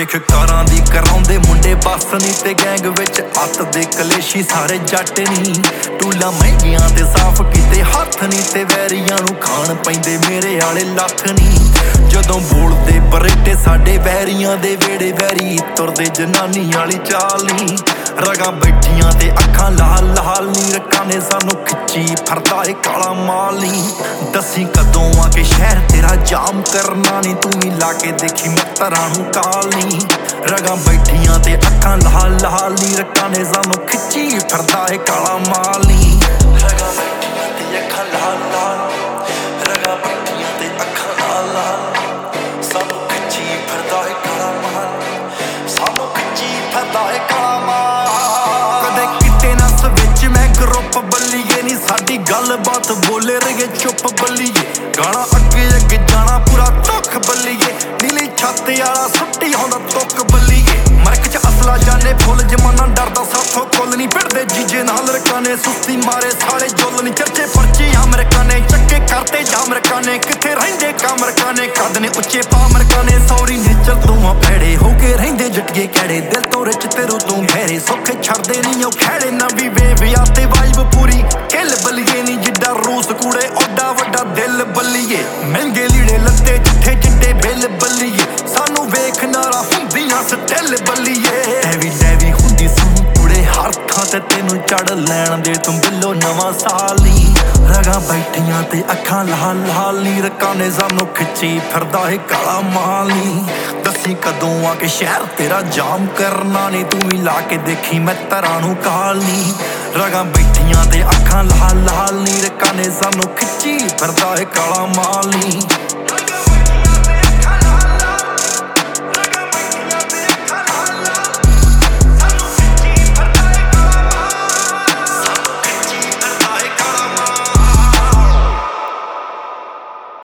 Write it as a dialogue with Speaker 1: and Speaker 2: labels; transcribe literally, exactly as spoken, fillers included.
Speaker 1: ਵੇਖ ਕਾਰਾਂ ਦੀ ਕਰਾਉਂਦੇ ਮੁੰਡੇ ਬੱਸ ਨੀ ਤੇ ਗੈਂਗ ਵਿੱਚ ਅੱਤ ਦੇ ਕਲੇਸ਼ੀ ਸਾਰੇ ਜੱਟ ਨੀ। ਟੂਲਾਂ ਮਹਿੰਗੀਆਂ ਤੇ ਸਾਫ਼ ਕੀਤੇ ਹੱਥ ਨੀ ਤੇ ਵੈਰੀਆਂ ਨੂੰ ਖਾਣ ਪੈਂਦੇ ਮੇਰੇ ਆਲੇ ਲੱਖ ਨੀ। ਜਦੋਂ ਬੋਲਦੇ ਬਰੇਟੇ ਸਾਡੇ ਵੈਰੀਆਂ ਦੇ ਵੇੜੇ ਵੈਰੀ ਤੁਰਦੇ ਜਨਾਨੀ ਵਾਲੀ ਚਾਲ ਨੀ। ਰਗਾਂ ਬੈਠੀਆਂ ਤੇ ਅੱਖਾਂ ਲਾਲ ਲਾਲ ਨੀ। ਰੱਕਾਂ ਨੇ ਸਾਨੂੰ ਖਿੱਚੀ ਫਿਰਦਾ ਏ ਕਾਲਾ ਮਾਲ ਨੀ। ਦੱਸੀ ਕਦੋਂ ਆ ਕੇ ਸ਼ਹਿਰ ਤੇਰਾ ਜਾਮ ਕਰਨਾ ਨੀ। ਤੂੰ ਵੀ ਲਾ ਕੇ ਦੇਖੀ ਮਿੱਤਰਾਂ ਨੂੰ ਕਾਲ ਨੀ। ਰਗਾਂ ਬੈਠੀਆਂ ਤੇ ਅੱਖਾਂ ਲਾਲ ਲਾਲ ਨੀ। ਰੱਕਾਂ ਨੇ ਸਾਨੂੰ ਖਿੱਚੀ ਫਿਰਦਾ ਏ ਕਾਲਾ ਮਾਲ ਨੀ। ਰਗਾਂ ਬੈਠੀਆਂ ਤੇ ਅੱਖਾਂ ਲਾਲ ਲਾਲ, ਰਗਾਂ ਬੈਠੀਆਂ ਤੇ ਅੱਖਾਂ ਲਾਲ ਲਾਲ, ਸਾਨੂੰ ਖਿੱਚੀ ਫਿਰਦਾ ਏ ਕਾਲਾ ਮਾਲ, ਸਾਨੂੰ ਖਿੱਚੀ ਫਿਰਦਾ ਏ ਕਾਲਾ ਮਾਲ। ਕਦੇ ਕਿਤੇ ਨਸ ਵਿੱਚ ਮੈਂ ਗਰੁੱਪ ਬੱਲੀਏ ਨੀ। ਸਾਡੀ ਗੱਲਬਾਤ ਬੋਲੇ ਰਹੇ ਚੁੱਪ ਬੱਲੀਏ। ਗਾਣਾ ਅੱਗੇ ਅੱਗੇ ਜਾਣਾ ਪੂਰਾ ਧੁੱਖ ਬੱਲੀਏ। ਨੀਲੀ ਛੱਤ ਵਾਲਾ ਸੁੱਟੀ ਆਉਂਦਾ ਤੁੱਕ ਬੱਲੀਏ। ਮਰਕ ਚ ਅਸਲਾ ਜਾਨੇ ਫੁੱਲ ਜਮਾਨਾ ਡਰਦਾ ਸਾਥੋਂ ਕੁੱਲ ਨੀ। ਭਿੜਦੇ ਜੀਜੇ ਨਾਲ ਰਕਾਂ ਨੇ ਸੁਸਤੀ ਮਾਰੇ ਸਾਲੇ ਜੁੱਲ ਨੀ। ਚਰਚੇ ਪਰਚੇ ਅਮਰੀਕਾ ਨੇ ਚੱਕੇ ਕਰਤੇ ਜਾਮਰਕਾਂ ਨੇ। ਕਿੱਥੇ ਰਹਿੰਦੇ ਕਾਮਰਕਾਂ ਨੇ ਕੱਦ ਨੇ ਉੱਚੇ ਪਾਮਰਕਾਂ ਨੇ। ਸੌਰੀ ਨੇਚਰ ਤੋਂ ਆ ਭੈੜੇ ਹੋ ਕੇ ਰਹਿੰਦੇ ਜੱਟੀਏ ਕੈੜੇ। ਦਿਲ ਤੋਂ ਰਿਚ ਤੇਰੂ ਤੂੰ ਘੇਰੇ ਸੌਖੇ ਛੱਡਦੇ ਨੀ ਉਹ ਖੈੜੇ। ਨਵੀਂ ਵੇਵਿਆ ਤੇ ਵਾਈਬ ਪੂਰੀ ਕਿੱਲ ਬੱਲੀਏ ਨੀ। ਜਿੱਡਾ ਰੂਸ ਕੂੜੇ ਓਡਾ ਵੱਡਾ ਦਿਲ ਬੱਲੀਏ। ਮਹਿੰਗੇ ਲੀੜੇ ਲੱਤੇ ਜਿੱਥੇ ਜਿੱਡੇ ਬਿੱਲ ਬੱਲੀਏ। ਸਾਨੂੰ ਵੇਖ ਨਾਰਾ ਹੁੰਦੀਆਂ ਸਟਿਲ ਬੱਲੀਏ। ਐਵੀ ਲੈਵੀ ਹੁੰਦੀ ਸਾਨੂੰ ਕੁੜੇ ਹਰ ਥਾਂ ਤੇ ਤੈਨੂੰ ਚੜ ਲੈਣ ਦੇ ਤੂੰ ਬਿੱਲੋ ਨਵਾਂ ਸਾਲ ਨੀ। ਰਗਾਂ ਬੈਠੀਆਂ ਤੇ ਅੱਖਾਂ ਲਾਲ ਲਾਲ ਨੀ। ਰੱਕਾਂ ਨੇ ਸਾਨੂੰ ਖਿੱਚੀ ਫਿਰਦਾ ਏ ਕਾਲਾ ਮਾਲ ਨੀ। ਦੱਸੀ ਕਦੋਂ ਆ ਕੇ ਸ਼ਹਿਰ ਤੇਰਾ ਜਾਮ ਕਰਨਾ ਨੀ। ਤੂੰ ਵੀ ਲਾ ਕੇ ਦੇਖੀ ਮਿੱਤਰਾਂ ਨੂੰ ਕਾਲ ਨੀ। ਰਗਾਂ ਬੈਠੀਆਂ ਤੇ ਅੱਖਾਂ ਲਾਲ ਲਾਲ ਨੀ। ਰੱਕਾਂ ਨੇ ਸਾਨੂੰ ਖਿੱਚੀ ਫਿਰਦਾ ਏ ਕਾਲਾ ਮਾਲ ਨੀ।